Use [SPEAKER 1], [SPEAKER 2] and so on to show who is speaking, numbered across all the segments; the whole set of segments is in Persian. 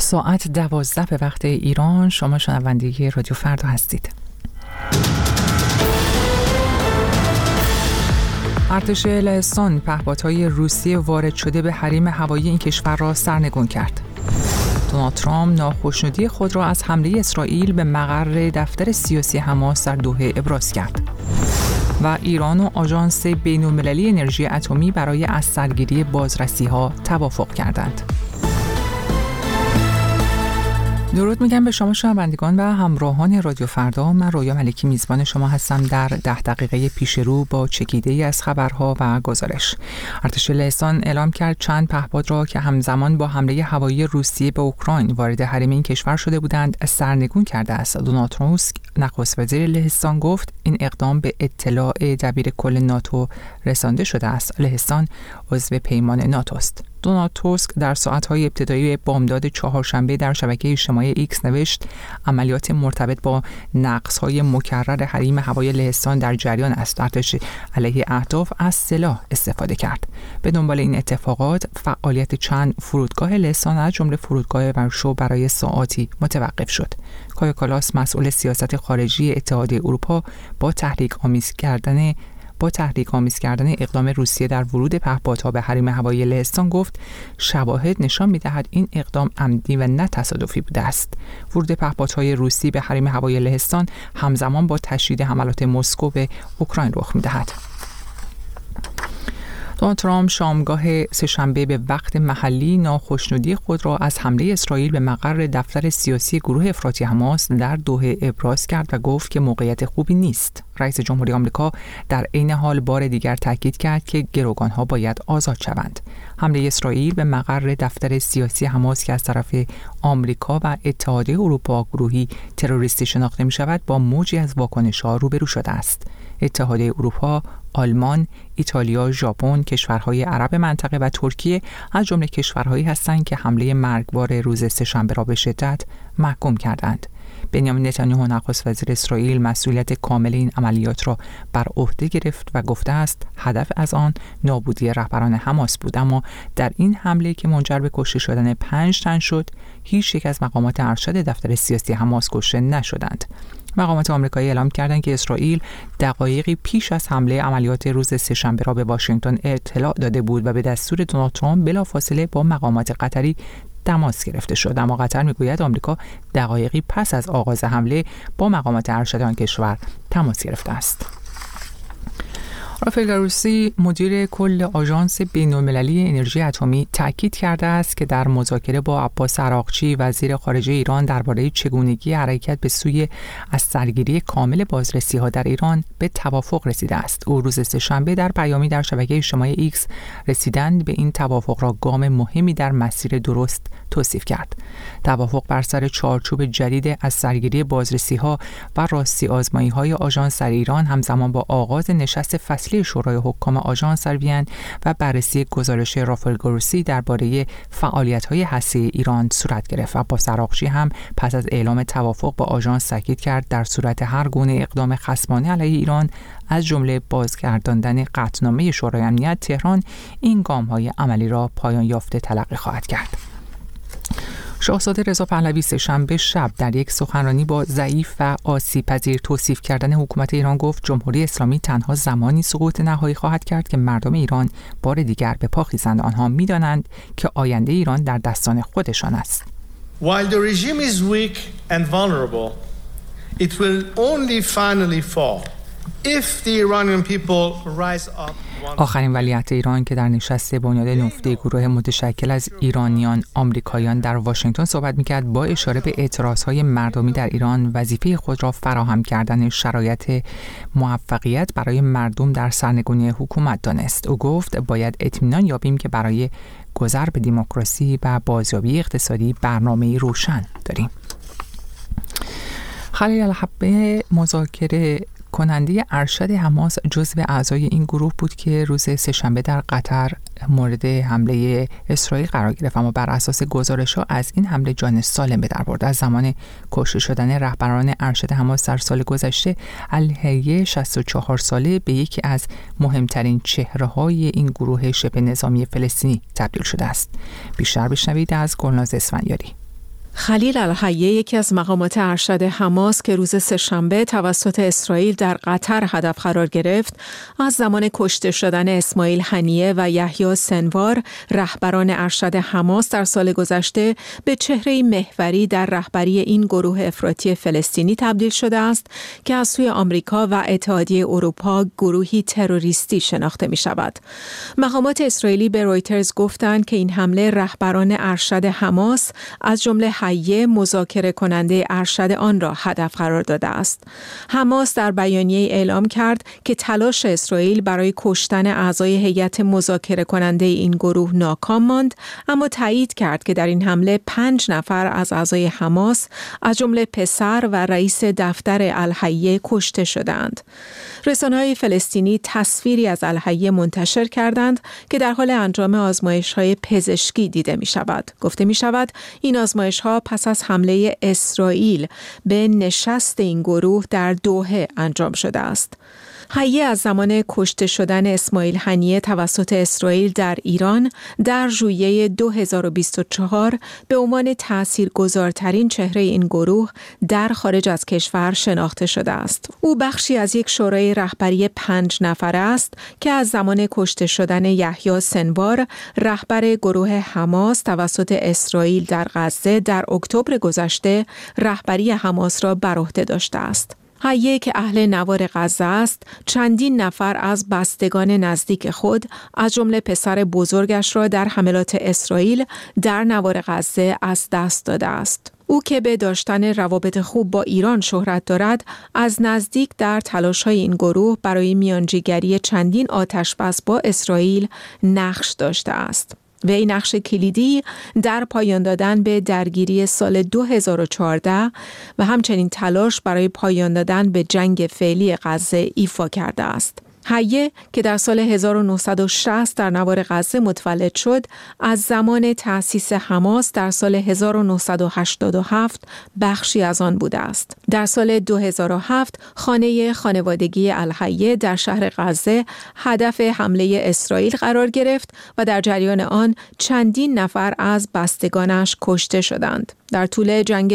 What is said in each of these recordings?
[SPEAKER 1] ساعت 12 به وقت ایران. شما شنونده رادیو فردا هستید. ارتش لهستان پهپادهای روسیه وارد شده به حریم هوایی این کشور را سرنگون کرد. دونالد ترامپ ناخشنودی خود را از حمله اسرائیل به مقر دفتر سیاسی حماس در دوحه ابراز کرد. و ایران و آژانس بین‌المللی انرژی اتمی برای از سرگیری بازرسی‌ها توافق کردند. درود میگم به شما شنوندگان و همراهان رادیو فردا. من رویا ملکی میزبان شما هستم در 10 دقیقه پیش رو با چکیده‌ای از خبرها و گزارش. ارتش لهستان اعلام کرد چند پهپاد را که همزمان با حمله هوایی روسیه به اوکراین وارد حریم این کشور شده بودند سرنگون کرده است. دونالد ترامپ نخست وزیر لهستان گفت این اقدام به اطلاع دبیر کل ناتو رسانده شده است. لهستان عضو پیمان ناتو است. دونالد توسک در ساعت‌های ابتدایی بامداد چهارشنبه در شبکه اجتماعی ایکس نوشت عملیات مرتبط با نقص‌های مکرر حریم هوایی لهستان در جریان است. ارتش علیه اهداف از سلاح استفاده کرد. به دنبال این اتفاقات فعالیت چند فرودگاه لهستان از جمله فرودگاه ورشو برای ساعاتی متوقف شد. کایا کالاس مسئول سیاست خارجی اتحادیه اروپا با تحریک آمیز کردن اقدام روسیه در ورود پهپادها به حریم هوایی لهستان گفت شواهد نشان می‌دهد این اقدام عمدی و نه تصادفی بوده است. ورود پهپادهای روسی به حریم هوایی لهستان همزمان با تشدید حملات مسکو به اوکراین رخ می‌دهد. دونالد ترامپ شامگاه سه‌شنبه به وقت محلی ناخشنودی خود را از حمله اسرائیل به مقر دفتر سیاسی گروه افراطی حماس در دوحه ابراز کرد و گفت که موقعیت خوبی نیست. رئیس جمهوری آمریکا در عین حال بار دیگر تاکید کرد که گروگان‌ها باید آزاد شوند. حمله اسرائیل به مقر دفتر سیاسی حماس که از طرف آمریکا و اتحادیه اروپا گروهی تروریستی شناخته می‌شود با موجی از واکنش‌ها روبرو شده است. اتحادیه اروپا، آلمان، ایتالیا، ژاپن، کشورهای عرب منطقه و ترکیه از جمله کشورهایی هستند که حمله مرگبار روز سه‌شنبه را به شدت محکوم کردند. بنیامین نتانیاهو نخست وزیر اسرائیل مسئولیت کامل این عملیات را بر عهده گرفت و گفته است هدف از آن نابودی رهبران حماس بود، اما در این حمله که منجر به کشته شدن 5 تن شد هیچ یک از مقامات ارشد دفتر سیاسی حماس کشته نشدند. مقامات آمریکایی اعلام کردند که اسرائیل دقایقی پیش از حمله عملیات روز سه‌شنبه را به واشنگتن اطلاع داده بود و به دستور دونالد ترامپ بلافاصله با مقامات قطری تماس گرفته شد. اما قطر میگوید آمریکا دقایقی پس از آغاز حمله با مقامات ارشد آن کشور تماس گرفته است. رافائل گروسی مدیر کل آژانس بین‌المللی انرژی اتمی تاکید کرده است که در مذاکره با عباس عراقچی وزیر خارجه ایران درباره چگونگی حرکت به سوی از سرگیری کامل بازرسی‌ها در ایران به توافق رسیده است. او روز سه‌شنبه در پیامی در شبکه اجتماعی ایکس رسیدن به این توافق را گام مهمی در مسیر درست توصیف کرد. توافق بر سر چارچوب جدید از سرگیری بازرسی‌ها و راستی آزمایی‌های آژانس در ایران همزمان با آغاز نشست فصلی شورای حکام آژانس در وین و بررسی گزارش رافائل گروسی درباره فعالیت‌های هسته‌ای ایران صورت گرفت. عباس عراقچی هم پس از اعلام توافق با آژانس تاکید کرد در صورت هر گونه اقدام خصمانه علیه ایران از جمله بازگرداندن قطعنامه شورای امنیت تهران این گام‌های عملی را پایان یافته تلقی خواهد کرد. شاهزاده رضا پهلوی سه‌شنبه شب در یک سخنرانی با ضعیف و آسیب‌پذیر توصیف کردن حکومت ایران گفت جمهوری اسلامی تنها زمانی سقوط نهایی خواهد کرد که مردم ایران بار دیگر به پا خیزند. آنها می‌دانند که آینده ایران در دستان خودشان است.
[SPEAKER 2] While the regime is weak and vulnerable, it will only finally fall if the Iranian people rise up.
[SPEAKER 1] آخرین ولیعهد ایران که در نشست بنیاد نفتی گروه متشکل از ایرانیان آمریکاییان در واشنگتن صحبت می‌کرد با اشاره به اعتراض‌های مردمی در ایران وظیفه خود را فراهم کردن شرایط موفقیت برای مردم در سرنگونی حکومت دانست. او گفت باید اطمینان یابیم که برای گذر به دموکراسی و بازیابی اقتصادی برنامه‌ای روشن داریم. خلیل الحبه مذاکره کننده ارشد حماس جزو اعضای این گروه بود که روز سه‌شنبه در قطر مورد حمله اسرائیل قرار گرفت، اما بر اساس گزارش‌ها از این حمله جان سالم به در برد. از زمان کشته شدن رهبران ارشد حماس در سال گذشته، الهیه 64 ساله به یکی از مهمترین چهره‌های این گروه شبه نظامی فلسطینی تبدیل شده است. بیشتر بشنوید از گلناز اسفندیاری.
[SPEAKER 3] خلیل الحیه، یکی از مقامات ارشد حماس که روز سه‌شنبه توسط اسرائیل در قطر هدف قرار گرفت، از زمان کشته شدن اسماعیل هنیه و یحیی سنوار، رهبران ارشد حماس در سال گذشته، به چهره محوری در رهبری این گروه افراطی فلسطینی تبدیل شده است که از سوی آمریکا و اتحادیه اروپا گروهی تروریستی شناخته می شود. مقامات اسرائیلی به رویترز گفتند که این حمله رهبران ارشد حماس از جمله حیه، مذاکره کننده ارشد آن را هدف قرار داده است. حماس در بیانیه اعلام کرد که تلاش اسرائیل برای کشتن اعضای هیئت مذاکره کننده این گروه ناکام ماند، اما تایید کرد که در این حمله 5 نفر از اعضای حماس از جمله پسر و رئیس دفتر الحیه کشته شدند. رسانه‌های فلسطینی تصویری از الحیه منتشر کردند که در حال انجام آزمایش‌های پزشکی دیده می‌شود. گفته می‌شود این آزمایش‌ها پس از حمله اسرائیل به نشست این گروه در دوحه انجام شده است. حیه از زمان کشته شدن اسماعیل هنیه توسط اسرائیل در ایران در ژوئیه 2024 به عنوان تاثیرگذارترین چهره این گروه در خارج از کشور شناخته شده است. او بخشی از یک شورای رهبری 5 نفره است که از زمان کشته شدن یحیی سنوار، رهبر گروه حماس توسط اسرائیل در غزه در اکتبر گذشته، رهبری حماس را بر عهده داشته است. حیه که اهل نوار غزه است، چندین نفر از بستگان نزدیک خود از جمله پسر بزرگش را در حملات اسرائیل در نوار غزه از دست داده است. او که به داشتن روابط خوب با ایران شهرت دارد، از نزدیک در تلاش‌های این گروه برای میانجیگری چندین آتش‌بس با اسرائیل نقش داشته است. وی نقش کلیدی در پایان دادن به درگیری سال 2014 و همچنین تلاش برای پایان دادن به جنگ فعلی غزه ایفا کرده است. حیه که در سال 1960 در نوار غزه متولد شد، از زمان تأسیس حماس در سال 1987 بخشی از آن بوده است. در سال 2007 خانه خانوادگی الحیه در شهر غزه هدف حمله اسرائیل قرار گرفت و در جریان آن چندین نفر از بستگانش کشته شدند. در طول جنگ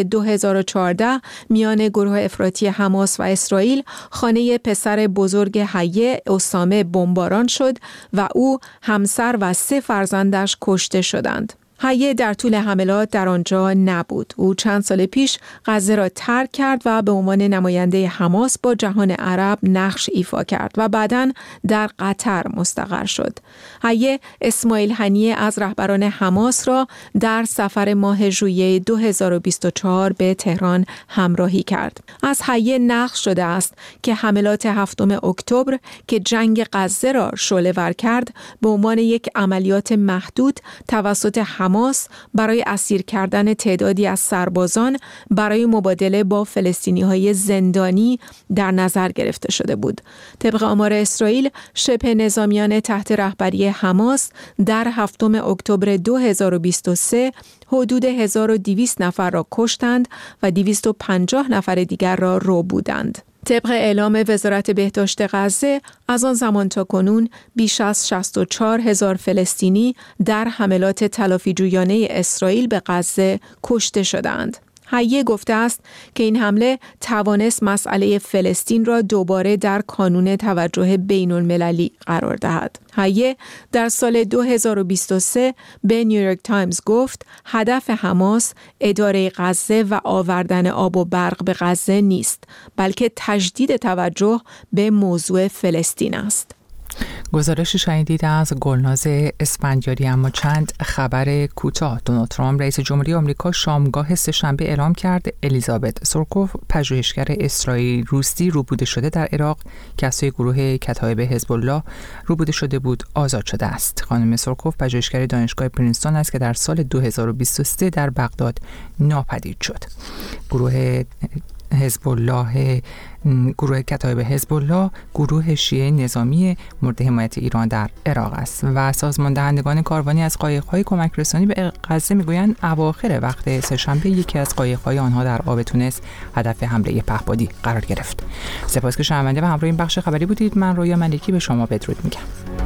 [SPEAKER 3] 2014 میان گروه افراطی حماس و اسرائیل، خانه پسر بزرگ حیه اسامه بمباران شد و او، همسر و 3 فرزندش کشته شدند. حیه در طول حملات در آنجا نبود. او چند سال پیش غزه را ترک کرد و به عنوان نماینده حماس با جهان عرب نقش ایفا کرد و بعداً در قطر مستقر شد. حیه اسماعیل هنیه از رهبران حماس را در سفر ماه ژوئیه 2024 به تهران همراهی کرد. از حیه نقل شده است که حملات 7 اکتبر که جنگ غزه را شعله‌ور کرد، به عنوان یک عملیات محدود توسط حماس برای اسیر کردن تعدادی از سربازان برای مبادله با فلسطینی‌های زندانی در نظر گرفته شده بود. طبق آمار اسرائیل، شبه نظامیان تحت رهبری حماس در 7 اکتبر 2023 حدود 1200 نفر را کشتند و 250 نفر دیگر را ربودند. طبق اعلام وزارت بهداشت غزه، از آن زمان تا کنون بیش از 64,000 فلسطینی در حملات تلافی‌جویانه اسرائیل به غزه کشته شدند. حیه گفته است که این حمله توانست مسئله فلسطین را دوباره در کانون توجه بین المللی قرار دهد. حیه در سال 2023 به نیویورک تایمز گفت هدف حماس اداره غزه و آوردن آب و برق به غزه نیست، بلکه تجدید توجه به موضوع فلسطین است.
[SPEAKER 1] گزارش شنیدید از گلناز اسفندیاری. اما چند خبر کوتاه. دونالد ترامپ رئیس جمهوری آمریکا شامگاه سه‌شنبه اعلام کرد الیزابت سورکوف، پژوهشگر اسرائیل روسی روبوده شده در عراق که از سوی گروه کتایب حزب الله روبوده شده بود، آزاد شده است. خانم سورکوف پژوهشگر دانشگاه پرینستون است که در سال 2023 در بغداد ناپدید شد. گروه کتایب حزب الله گروه شیعه نظامی مورد حمایت ایران در عراق است و سازمان دهندگان کاروانی از قایق‌های کمک رسانی به غزه میگویند اواخر وقت سه‌شنبه یکی از قایق‌های آنها در آب تونس هدف حمله پهپادی قرار گرفت. سپاس که شنونده و همراه این بخش خبری بودید. من رویا ملکی به شما بدرود میگم.